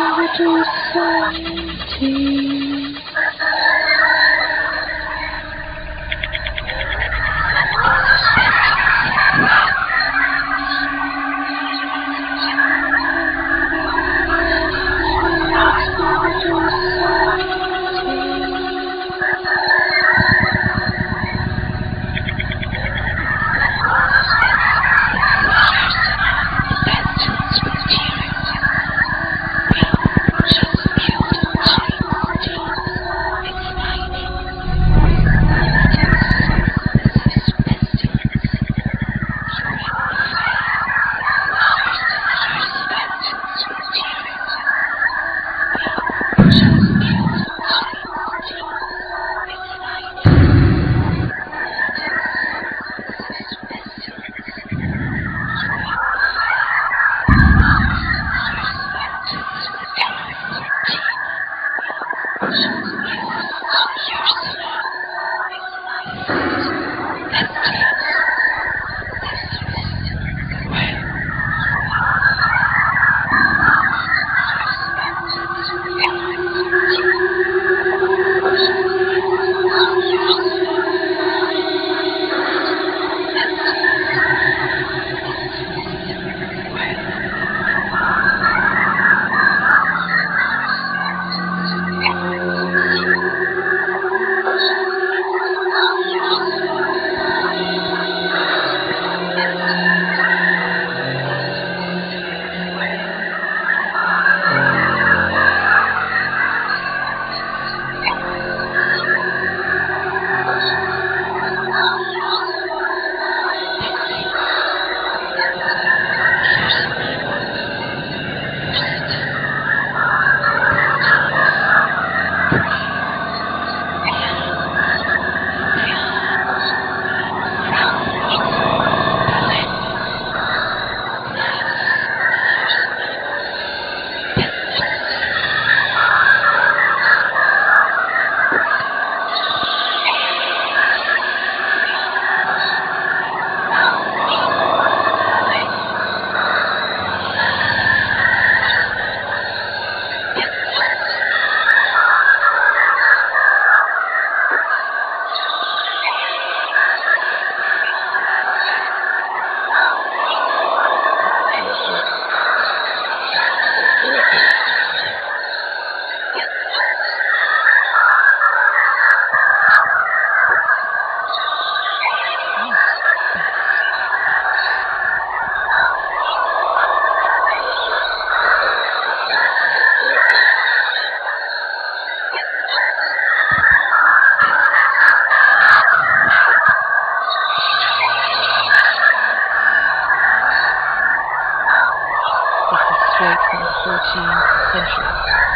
14th century.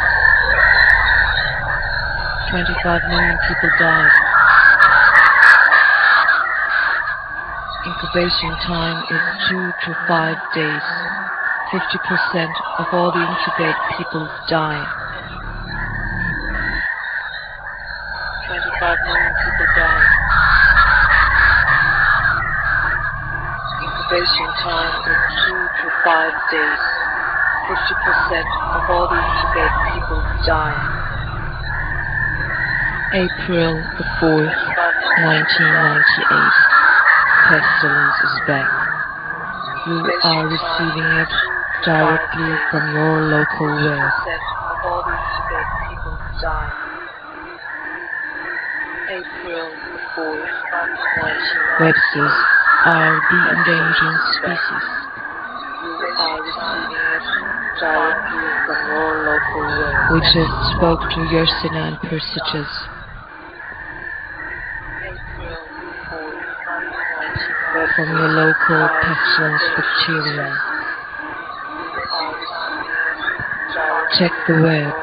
25 million people died. Incubation time is 2 to 5 days. 50% of all the incubated people die. 25 million people die. Incubation time is 2 to 5 days. 50% of all the incubated people die. April the 4th, 1998. Pestilence is back. You are receiving it directly from your local web. April the 4th, 1998. Websters are the endangered species. You are receiving it directly from your local web. We just spoke to Yersina and Persiches. From your local pestilence bacteria. Check the web.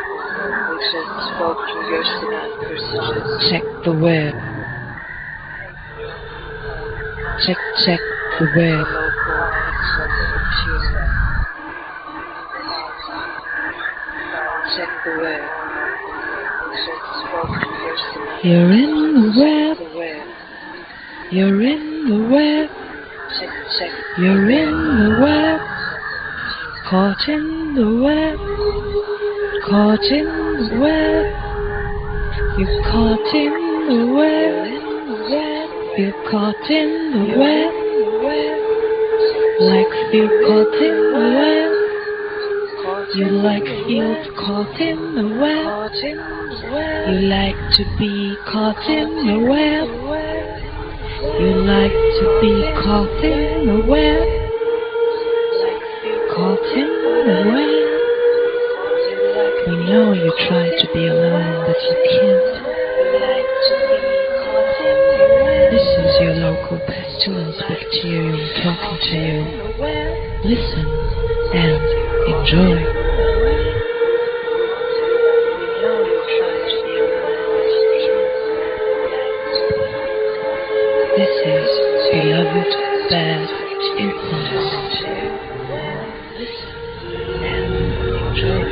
Check the web. Check the web. Check the web. You're in the web. You're in the web. You're in the web. caught in the web, caught in the web. You're caught in the web, you're caught in the web. Like feel caught in the web. You like feels caught in the web. You like to be caught in the web. You like to be caught in the web. Caught in the web. We know you try to be alone, but you can't. This is your local pestilence bacterium talking to you. Listen and enjoy. This is beloved bad influence. Listen and enjoy.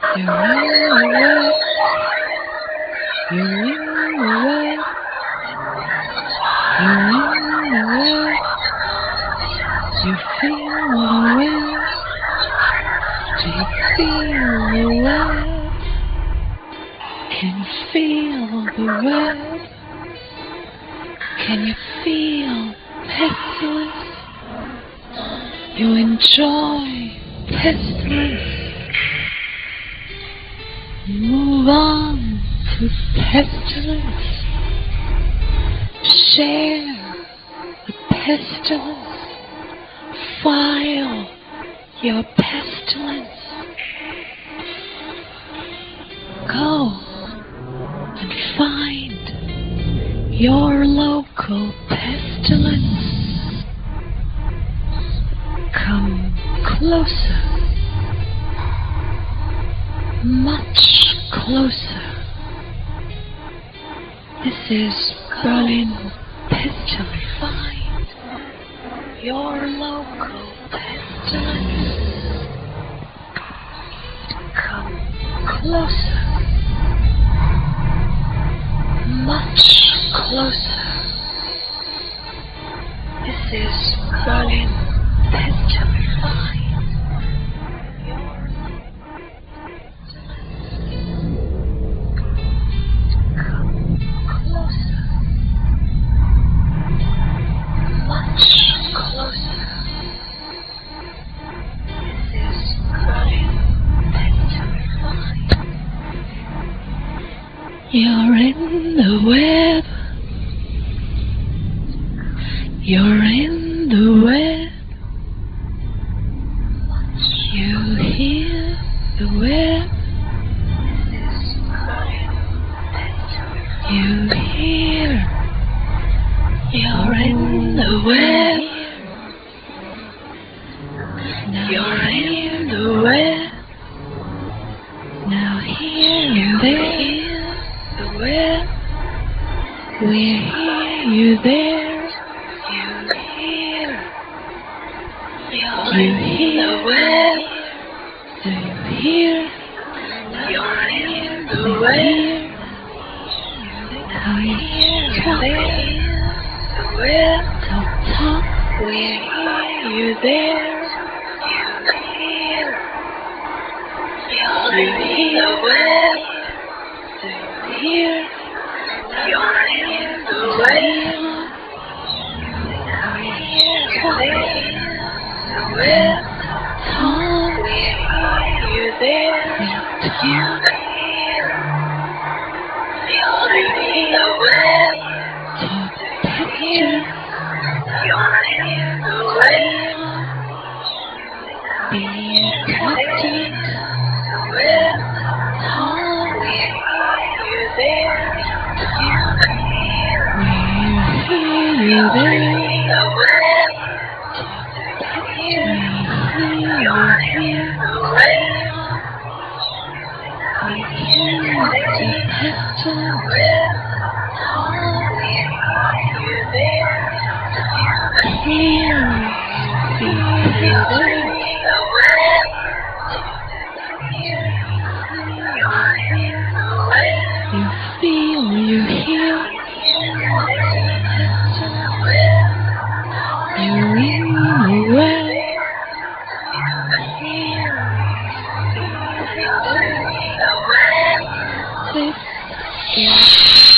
You're in the web. You're in the web. You're in the web. You feel the web. Do you feel the web? Can you feel the web? Can you feel pestilence? You enjoy pestilence. Move on to pestilence. Share the pestilence. File your pestilence. Go and find your local pestilence. Come closer, much closer. This is Berlin Pestilence. Find your local pestilence. Come closer, much closer. This is Berlin Pestilence. Find your come closer, much closer. This is Berlin Pestilence. You're in the web. You're in the web. You hear the web. You hear. You're in the web. Now you're in the web. Now here you there. The web. We hear you there. You hear. You hear the web. Do you hear? You're in the web. Now you hear the web. Talk. We hear you there. You hear. You hear the web. Do you hear? You're in the web. Now you hear the web. Talk. We hear you there. You hear. You're in the web. Talk. You're in the web. Be connected. The web. Talk. We hear you there. You hear you there. The web. You're in the web. I hear the pestilence. You there. Hear the web. You feel, you hear. You're in the web. This is